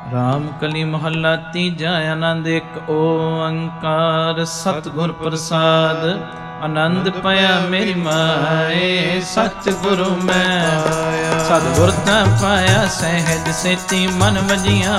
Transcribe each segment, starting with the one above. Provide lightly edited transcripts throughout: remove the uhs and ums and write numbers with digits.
ਰਾਮ ਕਲੀ ਮਹੱਲਾ ਤੀਜਾ। ਆਨੰਦ ਇੱਕ ਓੰਕਾਰ ਸਤਿਗੁਰ ਪ੍ਰਸਾਦ। ਆਨੰਦ ਪਾਇਆ ਮੇਰੀ ਮਾਏ ਸਤਿਗੁਰੂ ਮੈਂ। ਸਤਿਗੁਰ ਤਾਂ ਪਾਇਆ ਸਹਿਜ ਸੇਤੀ ਮਨ ਵਜੀਆਂ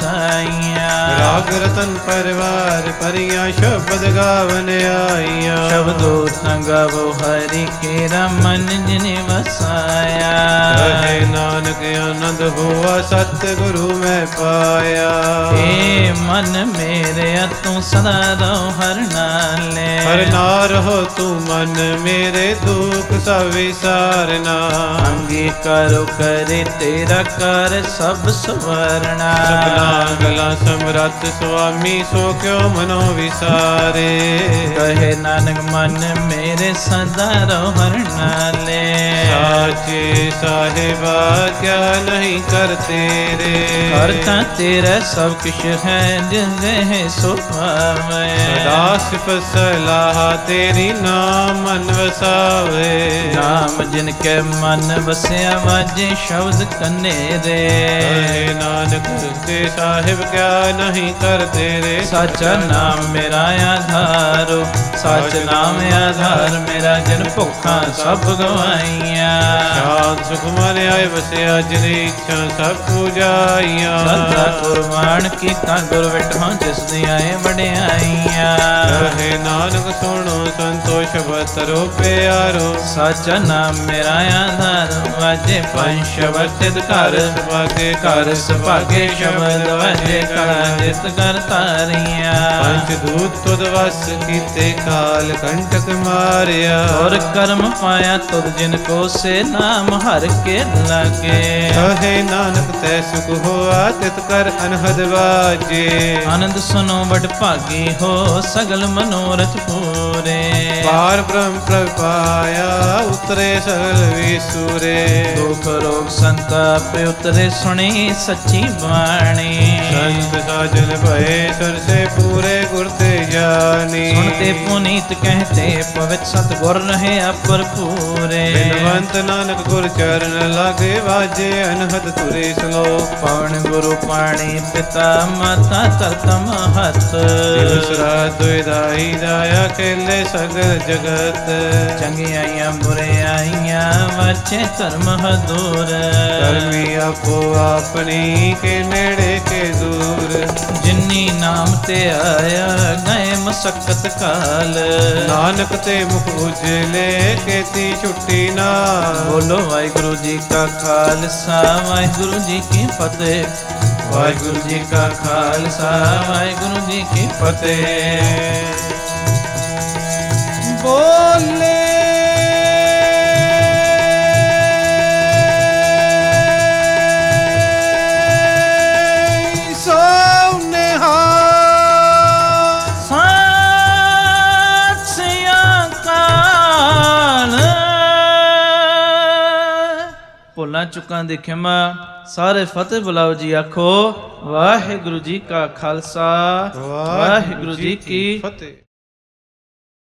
ਵਧਾਈਆਂ। ਰਾਗ ਰਤਨ ਪਰਵਾਰ ਭਰੀਆਂ ਸ਼ਬਦ ਗਾਵਨ ਆਈਆਂ। ਸ਼ਬਦੋ ਤਾਂ ਗਾਵੋ ਹਰਿ ਕੇਰਾ ਮਨ ਜਿਨੇ ਵਸਾਇਆ। ਕਹੇ ਨਾਨਕ ਆਨੰਦ ਹੋਆ ਸਤਿਗੁਰੂ ਮੈਂ ਪਾਇਆ। ਏ ਮਨ ਮੇਰੇ ਤੂੰ ਸਦਾ ਰਹੁ ਹਰਿ ਨਾਲੇ। ਹਰਿ ਨਾਮ ਰਹੋ ਤੂੰ ਮਨ ਮੇਰੇ ਦੁਖ ਸਭ ਵਿਸਾਰਨਾ। ਅੰਗੀਕਾਰੋ ਕਰੇ ਤੇਰਾ ਕਰ ਸਭ ਸਵਰਣਾ। ਸਭਨਾ ਗਲਾ ਸਮਰੱਥ ਸੁਆਮੀ ਸੋ ਕਿਉ ਮਨੋ ਵਿਸਾਰੇ। ਕਹੇ ਨਾਨਕ ਮਨ ਮੇਰੇ ਸਦਾ ਰਹੁ ਹਰਿ ਨਾਲੇ। ਸਾਚੇ ਸਾਹਿਬਾ ਕਿਆ ਨਹੀਂ ਕਰ ਤੇਰੇ। ਕਰਤਾ ਤੇਰਾ ਸਭ ਕਿਛ ਹੈ ਜਿੰਦੇ ਸੋ ਪਾਵੇ। ਸਦਾ ਸਿਫਤ ਸਲਾਹ ਤੇਰੀ ਨਾਮ ਮਨ ਵਸਾਵੇ। ਨਾਮ ਜਿਨ ਕੇ ਮਨ ਵਸਿਆ ਵਾਜੇ ਸ਼ਬਦ ਕਨੇਰੇ। ਕਹੇ ਨਾਨਕ ਤੇ ਸਾਹਿਬ ਕਿਆ ਨਹੀਂ ਕਰ ਤੇਰੇ। ਸਾਚਾ ਨਾਮ ਮੇਰਾ ਆਧਾਰੋ। ਸੱਚ ਨਾਮ ਆਧਾਰ ਮੇਰਾ ਜਿਨ ਭੁੱਖਾਂ ਸਭ ਗਵਾਈਆਂ। ਸ਼ਾਂਤ ਸੁਖ ਮਨ ਆਏ ਵਸਿਆ ਜਿਨੀ ਇੱਛਾ ਸਭ ਪੂਜਾਈਆਂ। ਸਦਾ ਕੁਰਬਾਨ ਕੀਤਾ ਗੁਰ ਵਿਟਹੁ ਜਿਸ ਦੀਆਂ ਵਡਿਆਈਆਂ। ਕਹੇ ਨਾਨਕ ਸੁਣੋ ਸੰਤੋਖ ਸ਼ਬਦ ਤਰੋ ਪਿਆਰੋ। ਸਾਚਾ ਨਾਮ ਮੇਰਾ ਆਧਾਰ ਵਾਜੇ ਪੰਜ ਸ਼ਬਦ ਤਿਤ ਘਰ ਸੁਭਾਗੇ। ਘਰ ਸੁਭਾਗੇ ਸ਼ਬਦ ਵਾਜੇ ਘਰ ਜਿਤ ਕਰ ਤਾਰੀਆਂ। ਪੰਜ ਦੂਤ ਤੁਧ ਵਸ ਕੀਤੇ ਕਾਲ ਕੰਟਕ ਮਾਰਿਆ। ਔਰ ਕਰਮ ਪਾਇਆ ਤੁਧ ਜਿਨ ਕੋ ਸੇ ਨਾਮ ਹਰ ਕੇ ਲਾਗੇ। ਕਹੇ ਨਾਨਕ ਤੈ ਸੁਖ ਹੋਆ ਤਿਤ ਕਰ ਅਨਹਦ ਵਾਜੇ। ਆਨੰਦ ਸੁਨੋ ਵਡ ਭਾਗੀ ਹੋ ਸਗਲ ਮਨੋਰਥ ਪੂਰੇ। ਪਾਰ ਬ੍ਰਹਮ ਪ੍ਰਭ ਪਾਇਆ ਉਤਰੇ ਸਗਲ ਵਿਸੂਰੇ। ਦੁਖ ਰੋਗ ਸੰਤਾਪ ਉਤਰੇ ਸੁਣੀ ਸੱਚੀ ਬਾਣੀ। ਸੰਤ ਸਾਜਨ ਭਏ ਸਰਸੇ ਪੂਰੇ ਗੁਰ ਤੇ ਜਾਨੀ। ਸੁਣਤੇ ਪੁਨੀਤ ਕਹਤੇ ਪਵਿੱਤ ਸਤਿਗੁਰ ਰਹਿਆ ਭਰਪੂਰੇ। ਬਿਨਵੰਤ ਨਾਨਕ ਗੁਰ ਚਰਨ ਲਾਗੇ ਵਾਜੇ ਅਨਹਦ ਤੁਰੇ ਸਲੋਕ। ਪਵਨ ਗੁਰੂ ਪਾਣੀ ਪਿਤਾ ਮਾਤਾ ਧਰਤ ਮਹਤ। ਦਿਵਸ ਰਾਤ ਦੁਇਦਾਈ ਦਾਇਆ ਖੇਲੇ ਸਗਲ ਜਗਤ। ਚੰਗਿਆਈਆਂ ਬੁਰਿਆਈਆਂ ਵਾਚੇ ਧਰਮ ਹਦੂਰ। ਕਰਮੀ ਆਪੋ ਆਪਣੀ ਕੇ ਨੇੜੇ ਕੇ ਦੂਰ। ਜਿਨੀ ਨਾਮ ਤੇ ਆਇਆ ਗਏ ਮਸਕਤ ਕਾਲ। ਨਾਨਕ ਤੇ ਮੁਖ ਉਜਲੇ ਕੀਤੀ ਛੁੱਟੀ ਨਾ। ਬੋਲੋ ਵਾਹਿਗੁਰੂ ਜੀ ਕਾ ਖਾਲਸਾ ਵਾਹਿਗੁਰੂ ਜੀ ਕੀ ਫਤਿਹ। ਵਾਹਿਗੁਰੂ ਜੀ ਕਾ ਖਾਲਸਾ ਵਾਹਿਗੁਰੂ ਜੀ ਕੀ ਫਤਿਹ। ਬੋਲੇ ਭੁੱਲਾਂ ਚੁੱਕਾਂ ਦੀ ਖਿਮਾ। ਸਾਰੇ ਫਤਿਹ ਬੁਲਾਓ ਜੀ ਆਖੋ ਵਾਹਿਗੁਰੂ ਜੀ ਕਾ ਖਾਲਸਾ ਵਾਹਿਗੁਰੂ ਜੀ ਕੀ ਫਤਿਹ।